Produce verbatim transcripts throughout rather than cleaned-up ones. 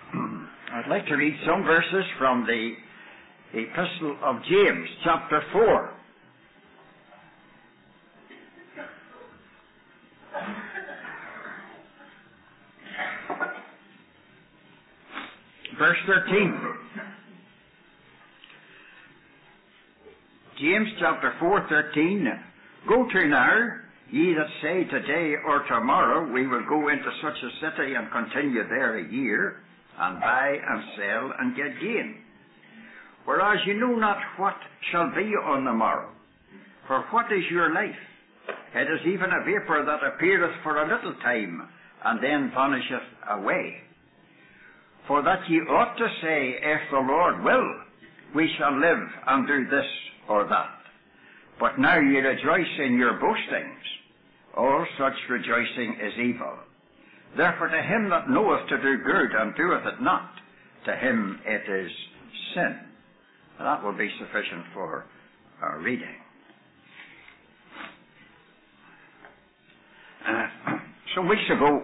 I'd like to read some verses from the Epistle of James, chapter four. Verse thirteen. James chapter four, thirteen. Go to now, ye that say today or tomorrow we will go into such a city and continue there a year, and buy and sell and get gain. Whereas you know not what shall be on the morrow. For what is your life? It is even a vapour that appeareth for a little time, and then vanisheth away. For that ye ought to say, if the Lord will, we shall live and do this or that. But now ye rejoice in your boastings. All such rejoicing is evil. Therefore to him that knoweth to do good and doeth it not, to him it is sin. That will be sufficient for our reading. Uh, some weeks ago,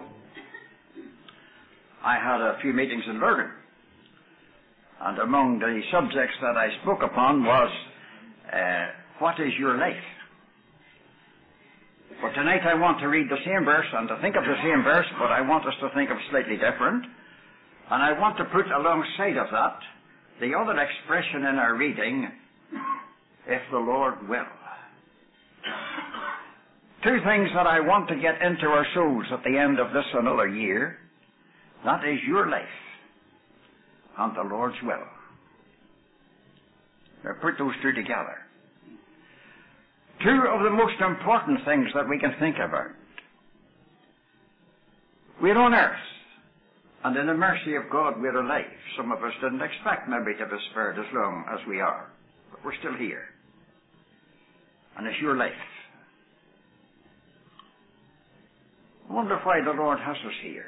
I had a few meetings in Lurgan, and among the subjects that I spoke upon was, uh, what is your life? For tonight I want to read the same verse and to think of the same verse, but I want us to think of slightly different. And I want to put alongside of that the other expression in our reading, if the Lord will. Two things that I want to get into our souls at the end of this another year. That is your life and the Lord's will. Now put those two together. Two of the most important things that we can think about. We're on earth, and in the mercy of God we're alive. Some of us didn't expect maybe to be spared as long as we are, but we're still here. And it's your life. I wonder why the Lord has us here.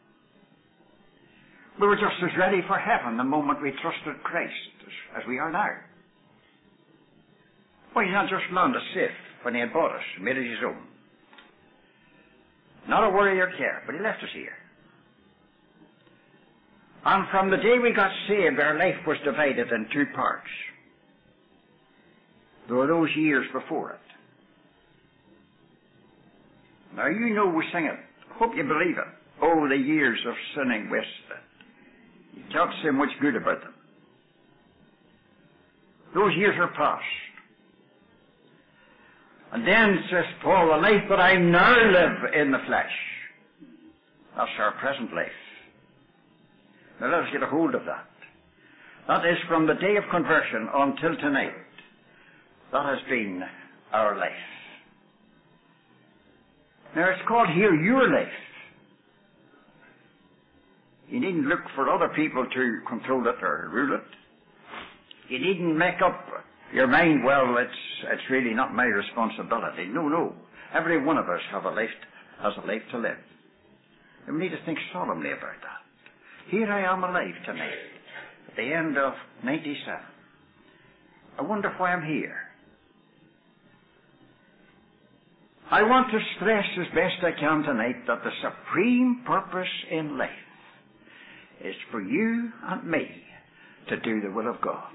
We were just as ready for heaven the moment we trusted Christ as, as we are now. Why, he's not just loaned us safe when he had bought us and made it his own. Not a worry or care, but he left us here. And from the day we got saved, our life was divided in two parts. There were those years before it. Now you know we sing it. Hope you believe it. Oh, the years of sinning wasted. You can't say much good about them. Those years are past. And then, says Paul, the life that I now live in the flesh. That's our present life. Now let us get a hold of that. That is from the day of conversion until tonight. That has been our life. Now it's called here your life. You needn't look for other people to control it or rule it. You needn't make up your mind, well, it's it's really not my responsibility. No, no. Every one of us have a life, has a life to live. And we need to think solemnly about that. Here I am alive tonight, at the end of ninety-seven. I wonder why I'm here. I want to stress as best I can tonight that the supreme purpose in life is for you and me to do the will of God.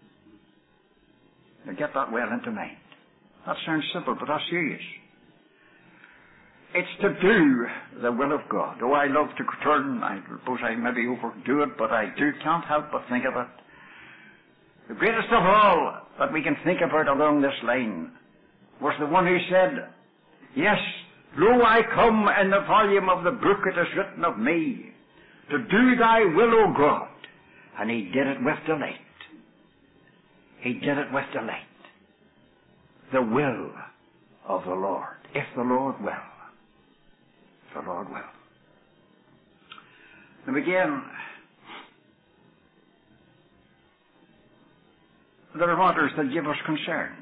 Now get that well into mind. That sounds simple, but that's serious. It's to do the will of God. Oh, I love to turn, I suppose I maybe overdo it, but I do can't help but think of it. The greatest of all that we can think about along this line was the one who said, yes, lo, I come in the volume of the book it is written of me, to do thy will, O God. And he did it with delight. He did it with delight. The will of the Lord, if the Lord will. If the Lord will. Now again, there are matters that give us concern.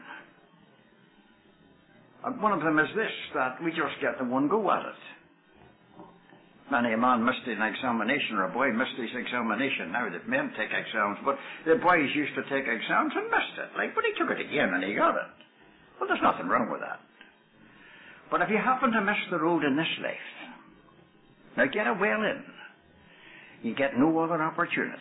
And one of them is this, that we just get the one go at it. Many a man missed an examination, or a boy missed his examination. Now that men take exams, but the boys used to take exams and missed it. Like, but he took it again and he got it. Well, there's nothing wrong with that. But if you happen to miss the road in this life, now get a well in. You get no other opportunity.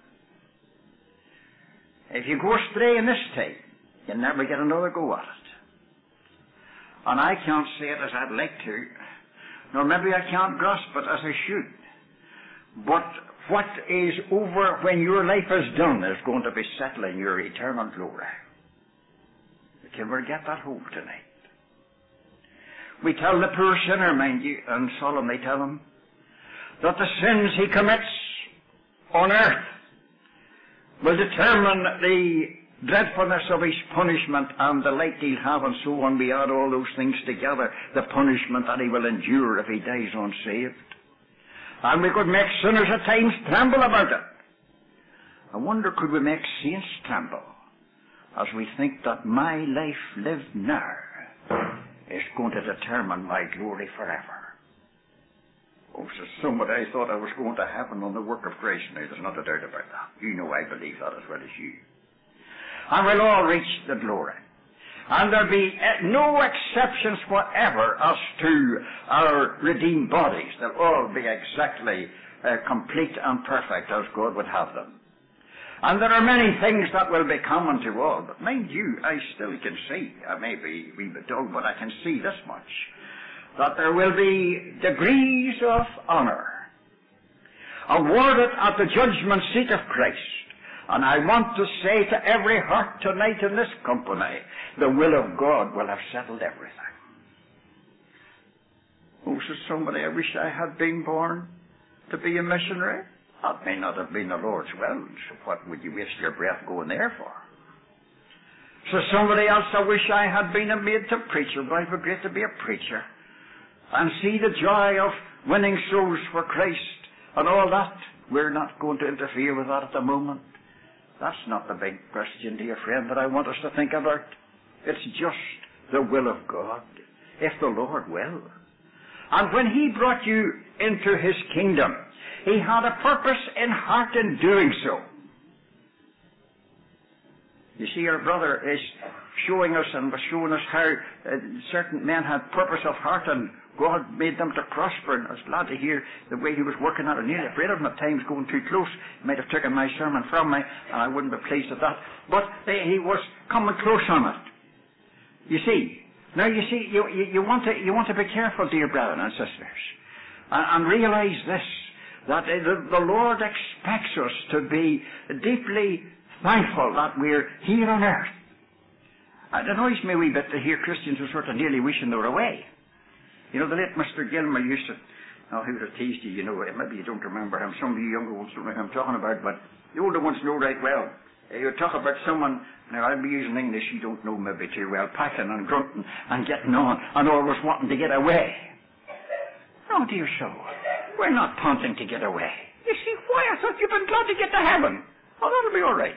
If you go astray in this time, you'll never get another go at it. And I can't say it as I'd like to, nor maybe I can't grasp it as I should. But what is over when your life is done is going to be settling your eternal glory. Can we get that home tonight? We tell the poor sinner, mind you, and solemnly tell him, that the sins he commits on earth will determine the dreadfulness of his punishment and the light he'll have, and so on. We add all those things together, the punishment that he will endure if he dies unsaved. And we could make sinners at times tremble about it. I wonder, could we make saints tremble as we think that my life lived now is going to determine my glory forever? Oh, so somebody, I thought I was going to heaven on the work of grace. Now, there's not a doubt about that. You know I believe that as well as you. And we'll all reach the glory. And there'll be no exceptions whatever as to our redeemed bodies. They'll all be exactly uh, complete and perfect as God would have them. And there are many things that will be common to all. But mind you, I still can see, I may be a wee bit dull, but I can see this much, that there will be degrees of honor awarded at the judgment seat of Christ. And I want to say to every heart tonight in this company, the will of God will have settled everything. Oh, says somebody, I wish I had been born to be a missionary. That may not have been the Lord's will, so what would you waste your breath going there for? So somebody else, I wish I had been a made to preacher, but I would great to be a preacher and see the joy of winning souls for Christ and all that. We're not going to interfere with that at the moment. That's not the big question, dear friend, that I want us to think about. It's just the will of God, if the Lord will. And when He brought you into His kingdom, He had a purpose in heart in doing so. You see, our brother is showing us and was showing us how uh, certain men had purpose of heart and God made them to prosper. And I was glad to hear the way he was working at it. Nearly afraid of him at times going too close. He might have taken my sermon from me, and I wouldn't be pleased at that. But uh, he was coming close on it. You see, now you see, you, you, you, want, to, you want to be careful, dear brethren and sisters, and, and realize this, that uh, the, the Lord expects us to be deeply thankful that we're here on earth. It annoys me a wee bit to hear Christians who sort of nearly wishing they were away. You know, the late Mister Gilmer used to, oh, he would have teased you, you know, maybe you don't remember him. Some of you younger ones don't know who I'm talking about, but the older ones know right well. You would talk about someone, now I'll be using English you don't know maybe too well, packing and grunting and getting on and always wanting to get away. No, dear soul, we're not panting to get away. You see, why? I thought you'd been glad to get to heaven. Oh, that'll be all right.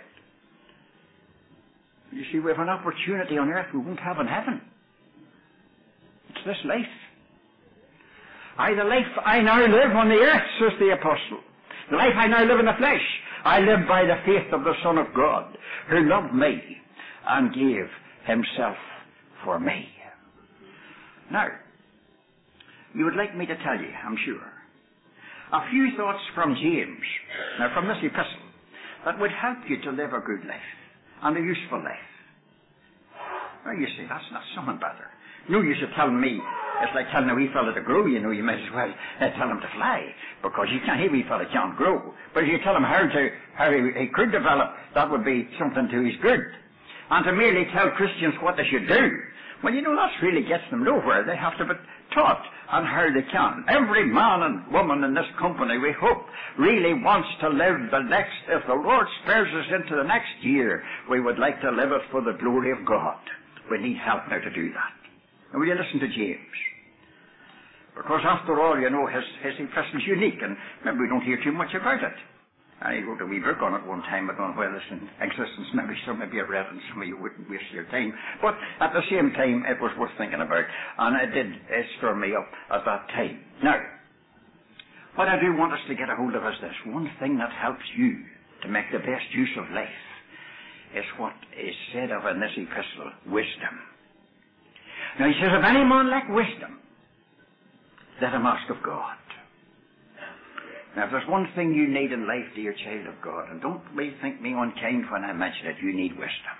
You see, we have an opportunity on earth we won't have in heaven. It's this life. I, the life I now live on the earth, says the apostle, the life I now live in the flesh, I live by the faith of the Son of God, who loved me and gave himself for me. Now, you would like me to tell you, I'm sure, a few thoughts from James, now from this epistle, that would help you to live a good life and a useful life. Well, you see, that's not something better. No use of telling me, it's like telling a wee fella to grow, you know, you might as well uh, tell him to fly, because you can't, a wee fella can't grow. But if you tell him how to, how he, he could develop, that would be something to his good. And to merely tell Christians what they should do, well, you know, that really gets them nowhere. They have to be taught on how they can. Every man and woman in this company, we hope, really wants to live the next, if the Lord spares us into the next year, we would like to live it for the glory of God. We need help now to do that. And will you listen to James? Because after all, you know, his, his epistle is unique, and maybe we don't hear too much about it. I wrote a wee book on it one time, I don't know whether it's in existence, maybe some maybe I read it and some of you wouldn't waste your time. But at the same time, it was worth thinking about, and it did it stir me up at that time. Now, what I do want us to get a hold of is this. One thing that helps you to make the best use of life is what is said of in this epistle, wisdom. Now he says, if any man lack wisdom, let him ask of God. Now, if there's one thing you need in life, dear child of God, and don't really think me unkind when I mention it, you need wisdom.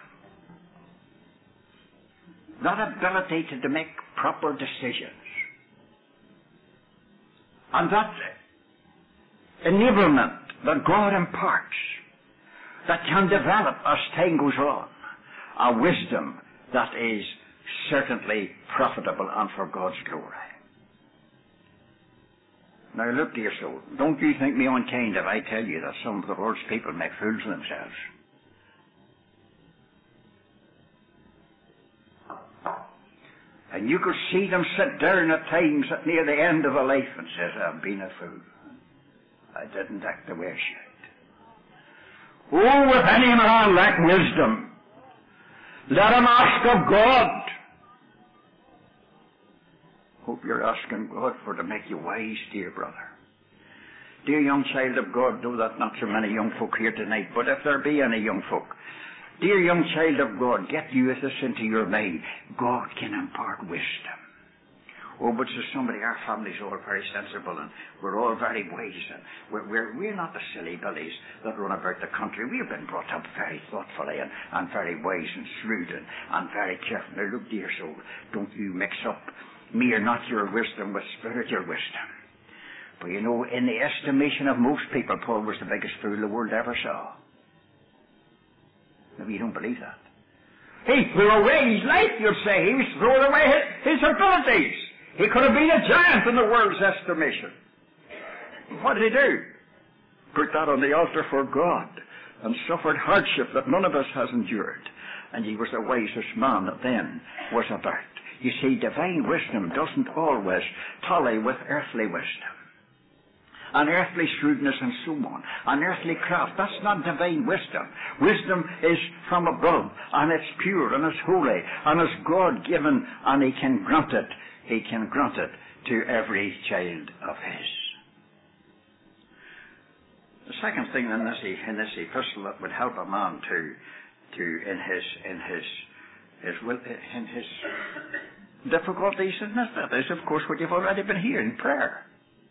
That ability to, to make proper decisions. And that enablement that God imparts that can develop as time goes on. A wisdom that is certainly profitable and for God's glory. Now look, dear soul, don't you think me unkind if I tell you that some of the world's people make fools of themselves. And you could see them sit down at times at near the end of a life and says, I've been a fool. I didn't act the way I should. Oh, if any man lack wisdom, let him ask of God. Hope you're asking God for to make you wise, dear brother. Dear young child of God, know that not so many young folk here tonight, but if there be any young folk, dear young child of God, get you this into your mind. God can impart wisdom. Oh, but says somebody, our family's all very sensible and we're all very wise and we're, we're, we're not the silly billies that run about the country. We've been brought up very thoughtfully and, and very wise and shrewd and, and very careful. Now look, dear soul, don't you mix up mere natural wisdom with spiritual wisdom. But you know, in the estimation of most people, Paul was the biggest fool the world ever saw. Maybe you don't believe that. He threw away his life, you'll say. He was throwing away his, his abilities. He could have been a giant in the world's estimation. What did he do? Put that on the altar for God and suffered hardship that none of us has endured. And he was the wisest man that then was about. You see, divine wisdom doesn't always tally with earthly wisdom. And earthly shrewdness and so on. And earthly craft. That's not divine wisdom. Wisdom is from above. And it's pure and it's holy. And it's God-given. And he can grant it. He can grant it to every child of his. The second thing in this, in this epistle that would help a man to, to in his, in his, his, in his difficulties in this, that is, of course, what you've already been hearing, prayer.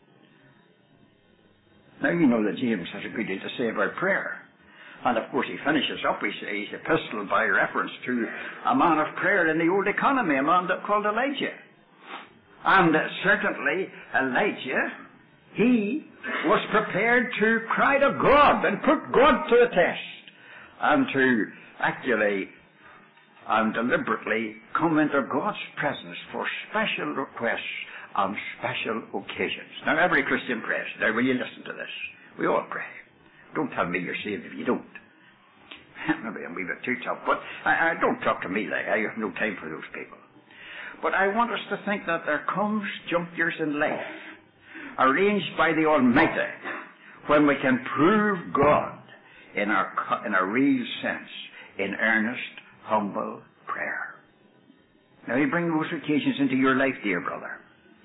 Now you know that James has a good deal to say about prayer. And of course he finishes up his, his epistle by reference to a man of prayer in the old economy, a man called Elijah. And certainly Elijah, he was prepared to cry to God and put God to the test and to actually and deliberately come into God's presence for special requests on special occasions. Now every Christian prays. Now will you listen to this? We all pray. Don't tell me you're saved if you don't. Maybe I'm a wee bit too tough, but I, I don't talk to me like I have no time for those people. But I want us to think that there comes junctures in life, arranged by the Almighty, when we can prove God in our in a real sense, in earnest, humble prayer. Now you bring those occasions into your life, dear brother.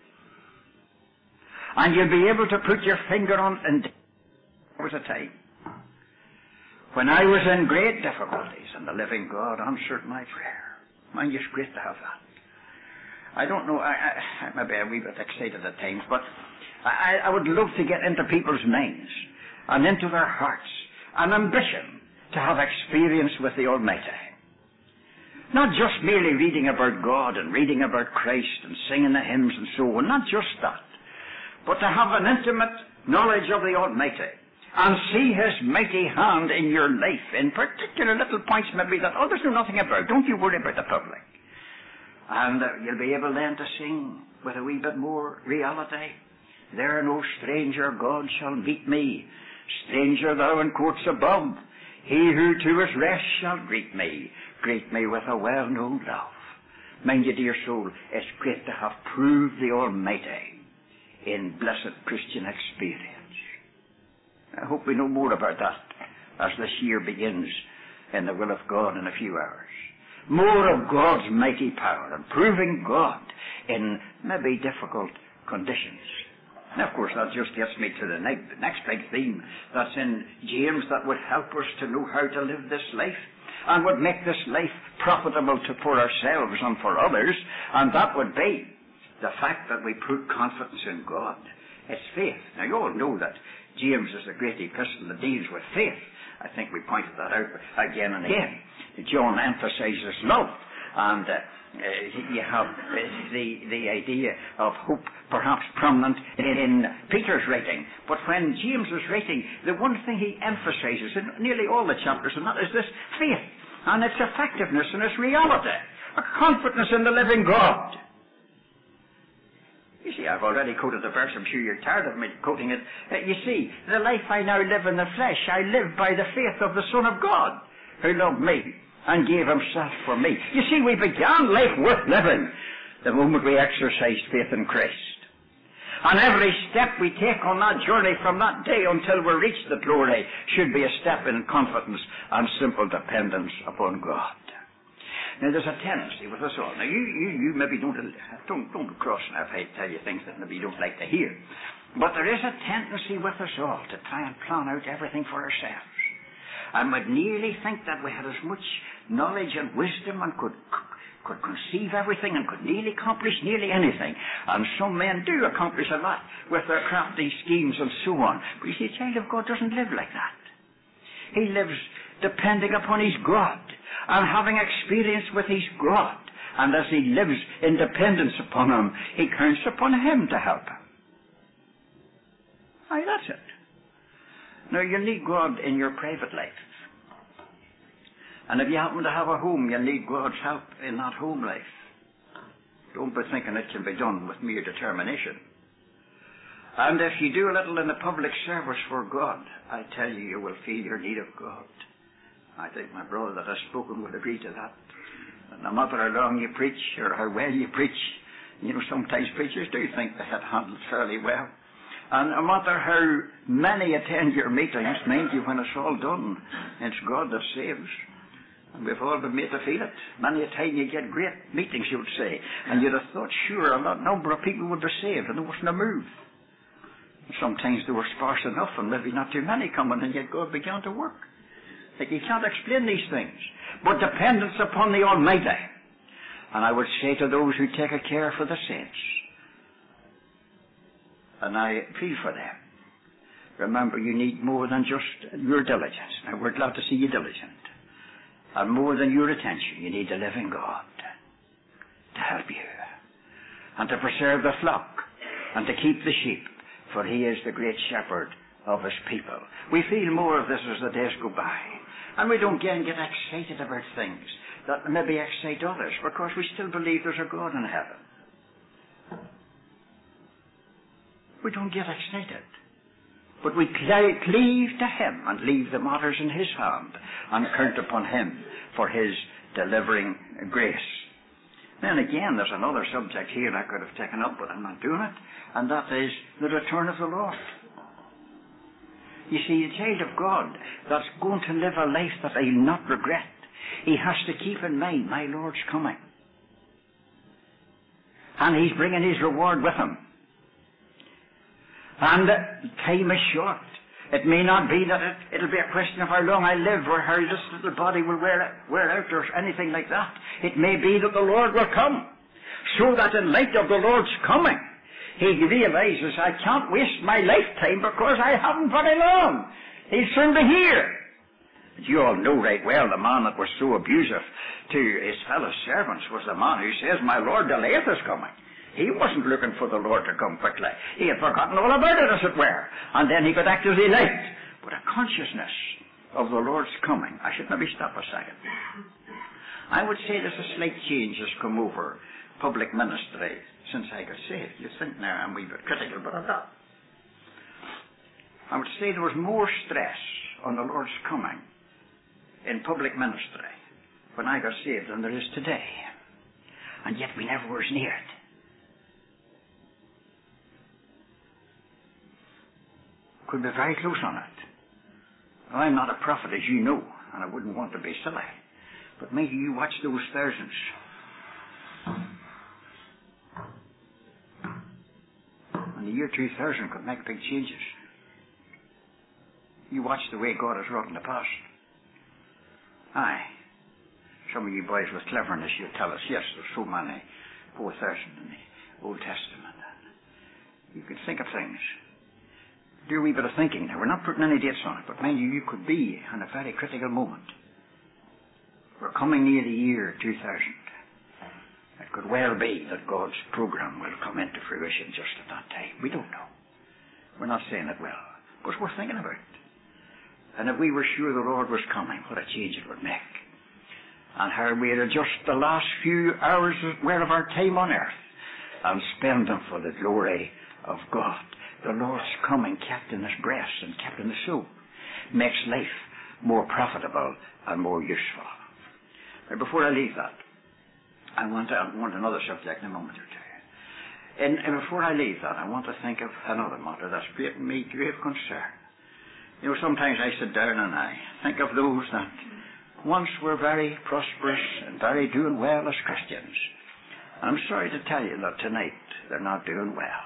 And you'll be able to put your finger on, and there was a time when I was in great difficulties, and the living God answered my prayer. Man, it's great to have that. I don't know, I, I, maybe I'm a wee bit excited at times, but I, I would love to get into people's minds and into their hearts an ambition to have experience with the Almighty. Not just merely reading about God and reading about Christ and singing the hymns and so on, not just that, but to have an intimate knowledge of the Almighty and see His mighty hand in your life in particular little points maybe that others know nothing about. Don't you worry about the public. And uh, you'll be able then to sing with a wee bit more reality. There no stranger God shall meet me, stranger thou in courts above. He who to his rest shall greet me, greet me with a well-known love. Mind you, dear soul, it's great to have proved the Almighty in blessed Christian experience. I hope we know more about that as this year begins in the will of God in a few hours. More of God's mighty power and proving God in maybe difficult conditions. And of course that just gets me to the next, the next big theme that's in James that would help us to know how to live this life and would make this life profitable to, for ourselves and for others, and that would be the fact that we put confidence in God It's faith. Now, you all know that James is a great epistle that deals with faith. I think we pointed that out again and again. John emphasizes love, and uh, uh, you have uh, the the idea of hope perhaps prominent in Peter's writing. But when James was writing, the one thing he emphasizes in nearly all the chapters, and that is this faith, and its effectiveness and its reality, a confidence in the living God. You see, I've already quoted the verse. I'm sure you're tired of me quoting it. Uh, you see, the life I now live in the flesh, I live by the faith of the Son of God, who loved me and gave himself for me. You see, we began life worth living the moment we exercised faith in Christ. And every step we take on that journey from that day until we reach the glory should be a step in confidence and simple dependence upon God. Now, there's a tendency with us all. Now, you, you, you maybe don't, don't, don't cross now if I tell you things that maybe you don't like to hear. But there is a tendency with us all to try and plan out everything for ourselves. And we'd nearly think that we had as much knowledge and wisdom and could, could conceive everything and could nearly accomplish nearly anything. And some men do accomplish a lot with their crafty schemes and so on. But you see, a child of God doesn't live like that. He lives depending upon his God and having experience with his God. And as he lives in dependence upon him, he counts upon him to help him. Aye, that's it. Now, you need God in your private life. And if you happen to have a home, you need God's help in that home life. Don't be thinking it can be done with mere determination. And if you do a little in the public service for God, I tell you, you will feel your need of God. I think my brother that has spoken would agree to that. And no matter how long you preach or how well you preach, you know, sometimes preachers do think they have handled fairly well. And no matter how many attend your meetings, mind you, when it's all done, it's God that saves. And we've all been made to feel it. Many a time you get great meetings, you would say, and you'd have thought, sure, a lot number of people would be saved, and there wasn't a move. Sometimes they were sparse enough, and maybe not too many coming, and yet God began to work. Like, you can't explain these things, but dependence upon the Almighty. And I would say to those who take a care for the saints, and I plead for them, remember, you need more than just your diligence. Now, we're glad to see you diligent. And more than your attention, you need the living God to help you, and to preserve the flock, and to keep the sheep, for he is the great shepherd of his people. We feel more of this as the days go by. And we don't again get excited about things that maybe excite others, because we still believe there's a God in heaven. We don't get excited. But we cleave to him and leave the matters in his hand and count upon him for his delivering grace. Then again, there's another subject here I could have taken up, but I'm not doing it, and that is the return of the Lord. You see, the child of God that's going to live a life that he'll not regret, he has to keep in mind, my Lord's coming. And he's bringing his reward with him. And time is short. It may not be that it, it'll be a question of how long I live or how this little body will wear, wear out or anything like that. It may be that the Lord will come, so that in light of the Lord's coming, he realizes, I can't waste my lifetime because I haven't very long. He'll soon be here. But you all know right well the man that was so abusive to his fellow servants was the man who says, my Lord delayeth his coming. He wasn't looking for the Lord to come quickly. He had forgotten all about it, as it were. And then he could act as he liked. But a consciousness of the Lord's coming. I should maybe stop a second. I would say there's a slight change has come over public ministry since I got saved. You think now I'm a wee bit critical, but I'm not. I would say there was more stress on the Lord's coming in public ministry when I got saved than there is today. And yet we never was near it. Could be very close on it. Well, I'm not a prophet, as you know, and I wouldn't want to be silly. But maybe you watch those thousands. And the year two thousand could make big changes. You watch the way God has wrought in the past. Aye. Some of you boys with cleverness, you tell us, yes, there's so many, four thousand in the Old Testament. You could think of things. Do a wee bit of thinking. Now, we're not putting any dates on it, but mind you, you could be in a very critical moment. We're coming near the year two thousand. It could well be that God's program will come into fruition just at that time. We don't know. We're not saying it will, but we're thinking about it. And if we were sure the Lord was coming, what a change it would make. And how we'd adjust the last few hours well of our time on earth and spend them for the glory of God. The Lord's coming kept in His breast and kept in the soul makes life more profitable and more useful. Now, before I leave that, I want, to, I want another subject in a moment or two. And, and before I leave that, I want to think of another matter that's creating me grave concern. You know, sometimes I sit down and I think of those that once were very prosperous and very doing well as Christians. And I'm sorry to tell you that tonight they're not doing well.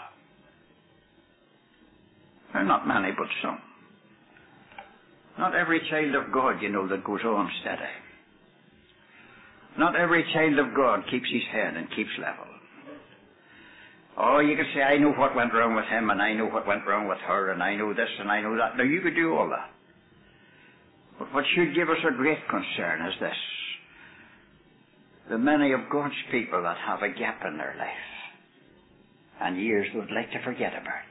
They're not many, but some. Not every child of God, you know, that goes on steady. Not every child of God keeps his head and keeps level. Oh, you can say, I know what went wrong with him, and I know what went wrong with her, and I know this, and I know that. Now, you could do all that. But what should give us a great concern is this. The many of God's people that have a gap in their life, and years would like to forget about.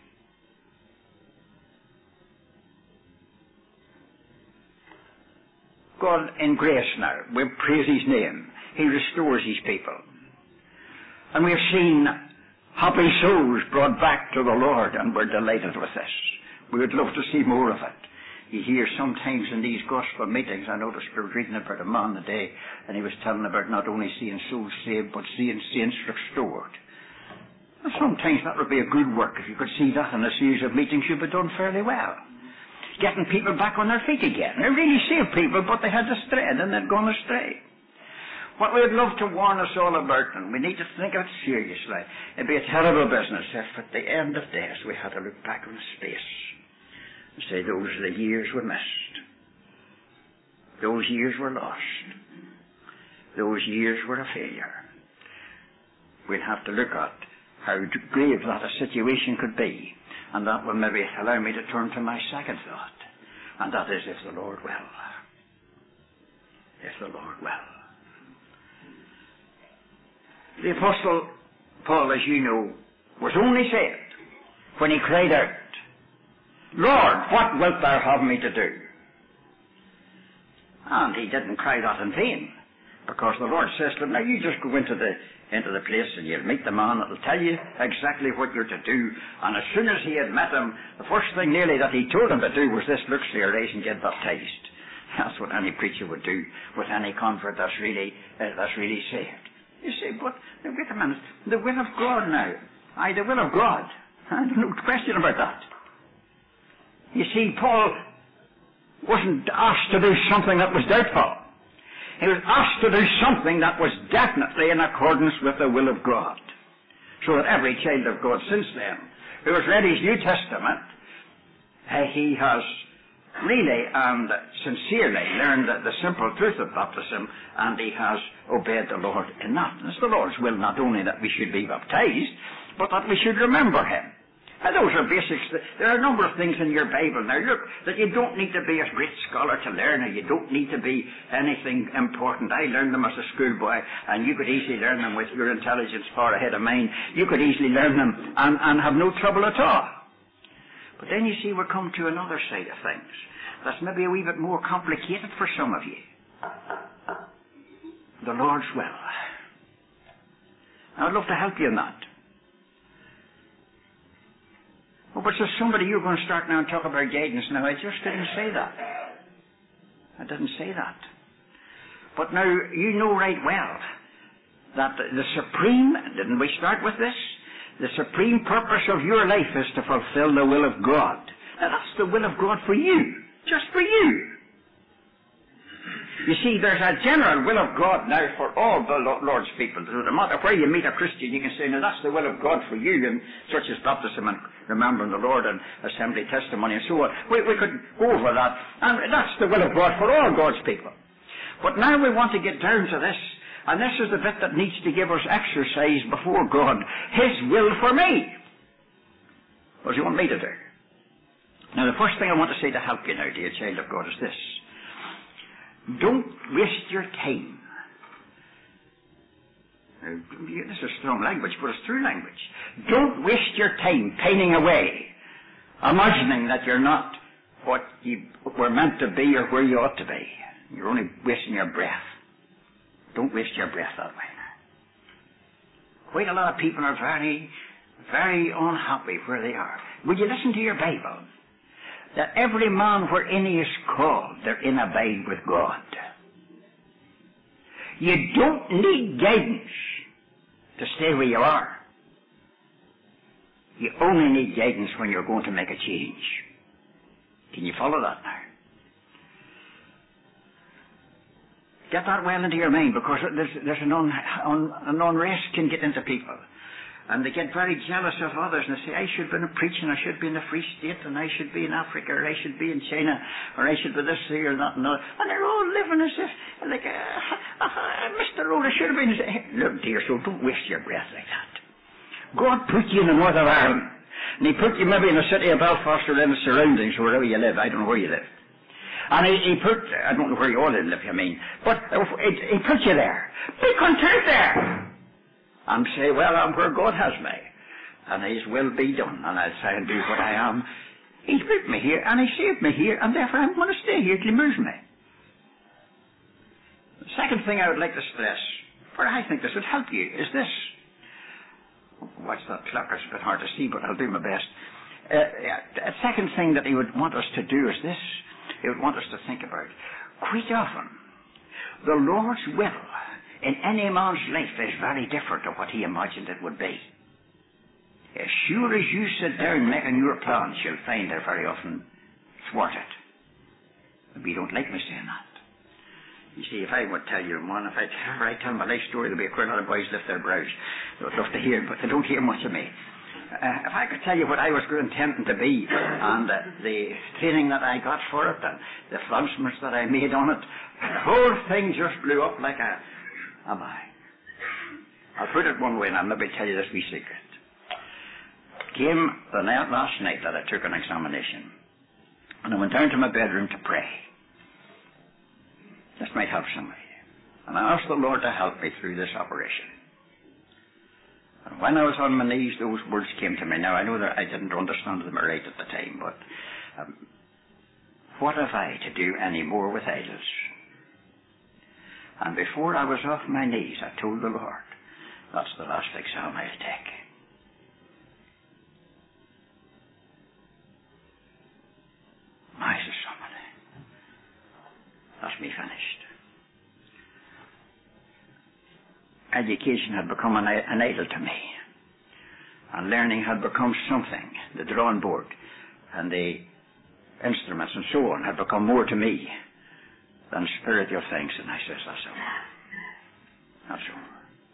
God in grace now, we praise His name. He restores His people. And we have seen happy souls brought back to the Lord, and we're delighted with this. We would love to see more of it. You hear sometimes in these gospel meetings, I noticed we were reading about a man today, and he was telling about not only seeing souls saved, but seeing saints restored. And sometimes that would be a good work. If you could see that in a series of meetings, you'd be done fairly well. Getting people back on their feet again. They really saved people, but they had strayed and they'd gone astray. What we'd love to warn us all about, and we need to think of it seriously, it'd be a terrible business if at the end of days we had to look back on space and say those are the years we missed. Those years were lost. Those years were a failure. We'd have to look at how grave that a situation could be. And that will maybe allow me to turn to my second thought. And that is, if the Lord will. If the Lord will. The Apostle Paul, as you know, was only saved when he cried out, Lord, what wilt thou have me to do? And he didn't cry that in vain. Because the Lord says to him, now you just go into the into the place and you'll meet the man that will tell you exactly what you're to do. And as soon as he had met him, the first thing nearly that he told him to do was this, look, your eyes and get baptized. That's what any preacher would do with any convert that's really uh, that's really saved. You say, but wait a minute, the will of God now. Aye, the will of God. I don't know, question about that. You see, Paul wasn't asked to do something that was doubtful. He was asked to do something that was definitely in accordance with the will of God. So that every child of God since then, who has read his New Testament, uh, he has really and sincerely learned the simple truth of baptism, and he has obeyed the Lord in that. And it's the Lord's will not only that we should be baptized, but that we should remember Him. And those are basics. There are a number of things in your Bible now, look, that you don't need to be a great scholar to learn, or you don't need to be anything important. I learned them as a schoolboy, and you could easily learn them with your intelligence far ahead of mine. You could easily learn them and, and have no trouble at all. But then you see we come to another side of things that's maybe a wee bit more complicated for some of you. The Lord's will. I'd love to help you in that. Oh, but there's somebody you're going to start now and talk about guidance. Now, I just didn't say that. I didn't say that. But now, you know right well that the supreme, didn't we start with this? The supreme purpose of your life is to fulfill the will of God. Now, that's the will of God for you. Just for you. You see, there's a general will of God now for all the Lord's people. No matter where you meet a Christian, you can say, now that's the will of God for you, and such as baptism and remembering the Lord and assembly testimony and so on. We, we could go over that, and that's the will of God for all God's people. But now we want to get down to this, and this is the bit that needs to give us exercise before God. His will for me. What does he want me to do? Now, the first thing I want to say to help you now, dear child of God, is this. Don't waste your time. Now, this is strong language, but it's true language. Don't waste your time pining away, imagining that you're not what you were meant to be or where you ought to be. You're only wasting your breath. Don't waste your breath that way. Quite a lot of people are very, very unhappy where they are. Will you listen to your Bible? That every man wherein he is called, therein abide with God. You don't need guidance to stay where you are. You only need guidance when you're going to make a change. Can you follow that now? Get that well into your mind, because there's, there's an, un, un, an unrest can get into people. And they get very jealous of others, and they say, I should be preaching, I should be in the Free State, and I should be in Africa, or I should be in China, or I should be this here or that and that. And they're all living as if, like, uh, uh, Mister Road, I should have been. Look, dear soul, don't waste your breath like that. God put you in the north of Ireland, and he put you maybe in the city of Belfast or in the surroundings, or wherever you live. I don't know where you live. And he, he put, I don't know where you all live, you mean, but uh, he put you there. Be content there. And say, well, I'm where God has me, and His will be done, and I'll try and do what I am. He's put me here, and He saved me here, and therefore I'm going to stay here till He moves me. The second thing I would like to stress, for I think this would help you, is this. Watch that clock, it's a bit hard to see, but I'll do my best. Uh, a second thing that He would want us to do is this. He would want us to think about. Quite often, the Lord's will in any man's life is very different to what he imagined it would be. As sure as you sit down making your plans, you'll find they're very often thwarted. Maybe you don't like me saying that. You see, if I would tell you one, if I, if I tell my life story, there'll be quite a lot of boys lift their brows. They would love to hear, but they don't hear much of me. Uh, if I could tell you what I was intending to be, and uh, the training that I got for it, and the advancements that I made on it, the whole thing just blew up like a Am I? I'll put it one way, and I'll maybe tell you this wee secret. Came the night last night that I took an examination, and I went down to my bedroom to pray. This might help somebody. And I asked the Lord to help me through this operation. And when I was on my knees, those words came to me. Now, I know that I didn't understand them right at the time, but um, what have I to do any more with idols? And before I was off my knees, I told the Lord, that's the last exam I'll take. I said, somebody, that's me finished. Education had become an, an idol to me. And learning had become something. The drawing board and the instruments and so on had become more to me than spiritual things. And I says, that's over. That's over.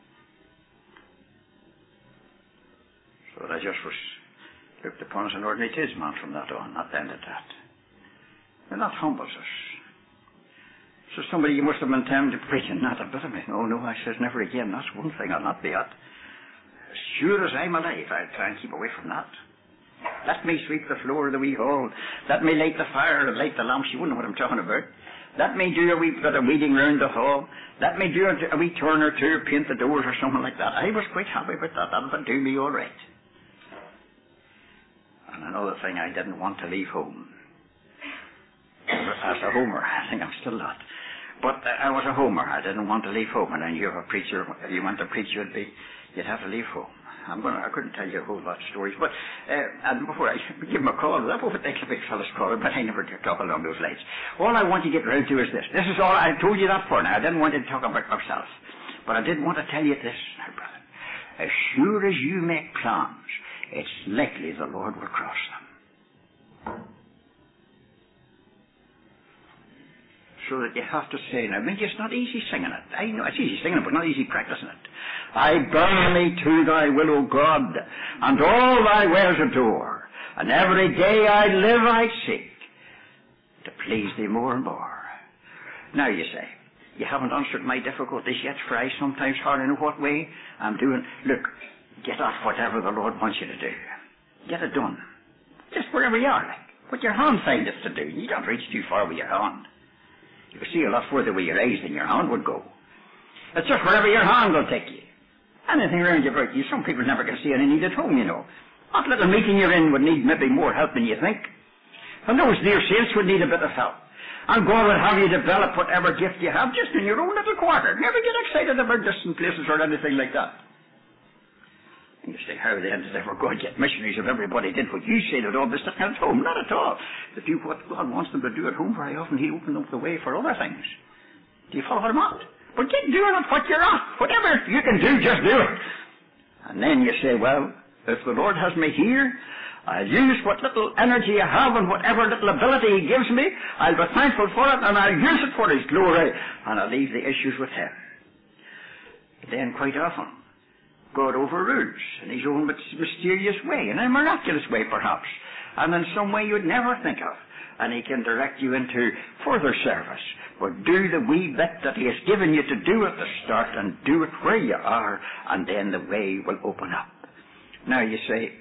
So I just was looked upon as an ordinary tradesman from that on. That ended that. And that humbles us. So somebody, you must have been tempted to preach and not a bit of me. No, no, I says, never again. That's one thing I'll not be at. As sure as I'm alive, I'll try and keep away from that. Let me sweep the floor of the wee hall. Let me light the fire and light the lamps. You wouldn't know what I'm talking about. Let me do a wee bit of weeding round the hall. Let me do a, a wee turn or two, paint the doors or something like that. I was quite happy with that. That would do me all right. And another thing, I didn't want to leave home. As a homer, I think I'm still not. But uh, I was a homer. I didn't want to leave home. And then you're a preacher. You want to preach, you'd be, you'd have to leave home. I'm gonna, I couldn't tell you a whole lot of stories, but uh, and before I give him a call, that would take a big fella's call, but I never talk along those lines. All I want to get round to is this. This is all I told you that for now. I didn't want to talk about myself, but I did want to tell you this, now, brother. As sure as you make plans, it's likely the Lord will cross them. So that you have to say, now, maybe it's not easy singing it. I know it's easy singing it, but not easy practicing it. I burn me to thy will, O God, and all thy ways adore, and every day I live I seek to please thee more and more. Now you say, you haven't answered my difficulties yet, for I sometimes hardly know what way I'm doing. Look, get off whatever the Lord wants you to do. Get it done. Just wherever you are, like. What your hand finds to do. You don't reach too far with your hand. You can see a lot further with your eyes than your hand would go. It's just wherever your hand will take you. Anything around you about you. Some people never can see any need at home, you know. What little meeting you're in would need maybe more help than you think. And those dear saints would need a bit of help. And God would have you develop whatever gift you have just in your own little quarter. Never get excited about distant places or anything like that. You say, how then did ever God get missionaries if everybody did what you say that all this stuff at home? Not at all. They do what God wants them to do at home. Very often He'll open up the way for other things. Do you follow what I'm at? But get doing it what you're at. Whatever you can do, just do it. And then you say, well, if the Lord has me here, I'll use what little energy I have and whatever little ability He gives me. I'll be thankful for it and I'll use it for His glory. And I'll leave the issues with Him. Then quite often, God overrules in His own mysterious way, in a miraculous way perhaps, and in some way you'd never think of. And He can direct you into further service. But do the wee bit that He has given you to do at the start, and do it where you are, and then the way will open up. Now you say,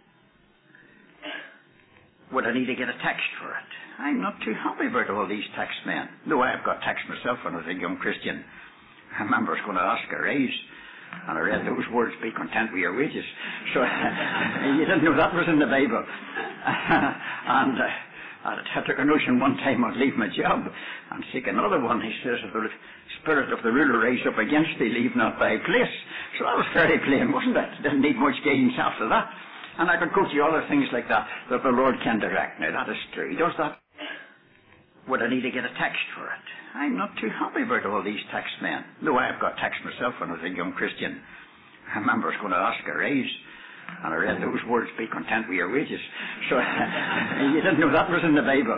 would I need to get a text for it? I'm not too happy about all these text men. Though I've got text myself when I was a young Christian. I remember I was going to ask a raise, and I read those words, be content with your wages. So you didn't know that was in the Bible. and uh, I took a notion one time I'd leave my job and seek another one. He says, if the spirit of the ruler rise up against thee, leave not thy place. So that was fairly plain, wasn't it? Didn't need much guidance after that. And I could quote you other things like that, that the Lord can direct. Now that is true. He does that. Would I need to get a text for it? I'm not too happy about all these text men. Though I've got text myself when I was a young Christian. I remember I was going to ask a raise, and I read those words, be content with your wages. So you didn't know that was in the Bible.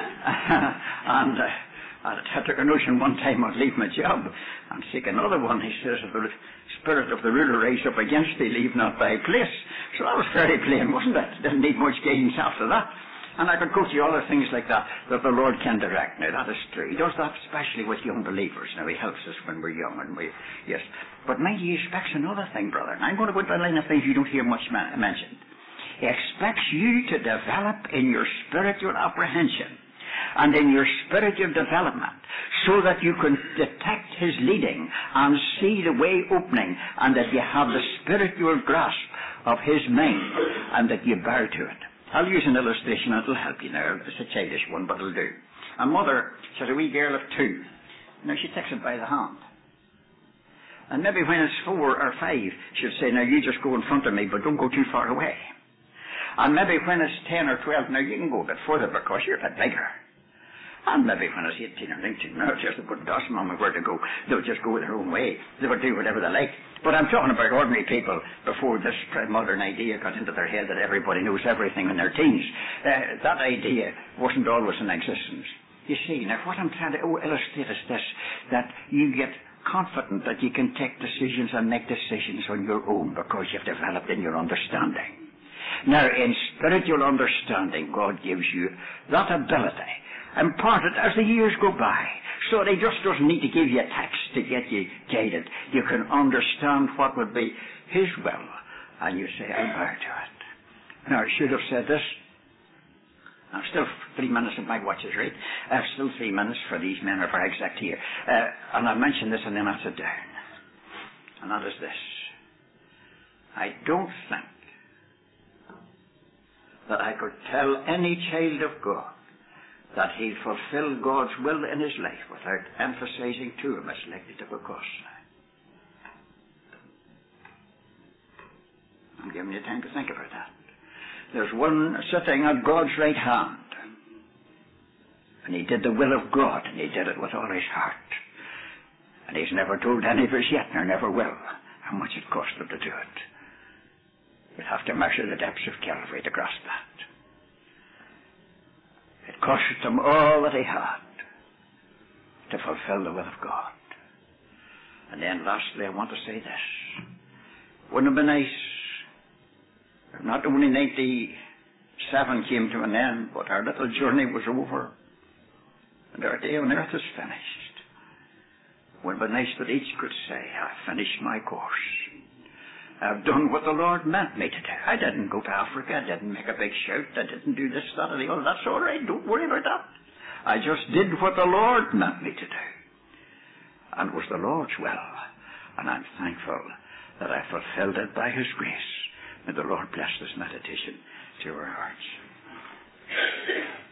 and uh, I took a notion one time I'd leave my job and seek another one. He says, if the spirit of the ruler rise up against thee, leave not thy place. So that was fairly plain, wasn't it? Didn't need much guidance after that. And I could quote you other things like that, that the Lord can direct. Now, that is true. He does that especially with young believers. Now, He helps us when we're young, and we, yes. But mind He expects another thing, brother. And I'm going to go into a line of things you don't hear much ma- mentioned. He expects you to develop in your spiritual apprehension and in your spiritual development so that you can detect His leading and see the way opening, and that you have the spiritual grasp of His mind, and that you bow to it. I'll use an illustration and it'll help you now. It's a childish one, but it'll do. A mother, she has a wee girl of two. Now she takes it by the hand. And maybe when it's four or five, she'll say, now you just go in front of me, but don't go too far away. And maybe when it's ten or twelve, now you can go a bit further because you're a bit bigger. And maybe when it's eighteen or nineteen, now just a good dozen mama where to go. They'll just go their own way. They will do whatever they like. But I'm talking about ordinary people before this modern idea got into their head that everybody knows everything in their teens. Uh, that idea wasn't always in existence. You see, now what I'm trying to illustrate is this, that you get confident that you can take decisions and make decisions on your own because you've developed in your understanding. Now, in spiritual understanding, God gives you that ability, imparted as the years go by. So He just doesn't need to give you a text to get you guided. You can understand what would be His will, and you say, I bow to it. Now, I should have said this. I'm still three minutes if my watch is right. I have still three minutes for these men are very exact here. Uh, and I'll mention this and then I'll sit down. And that is this. I don't think that I could tell any child of God that he'll fulfill God's will in his life without emphasizing to him it's likely to be costly. I'm giving you time to think about that. There's one sitting at God's right hand, and he did the will of God, and he did it with all his heart. And he's never told any of us yet, nor never will, how much it cost him to do it. You'd have to measure the depths of Calvary to grasp that. It cost him all that he had to fulfill the will of God. And then lastly, I want to say this. Wouldn't it be nice if not only ninety-seven came to an end, but our little journey was over and our day on earth is finished? Wouldn't it be nice that each could say, I've finished my course I've done what the Lord meant me to do. I didn't go to Africa. I didn't make a big shout. I didn't do this, that, or the other. That's all right. Don't worry about that. I just did what the Lord meant me to do. And it was the Lord's will. And I'm thankful that I fulfilled it by His grace. May the Lord bless this meditation to our hearts.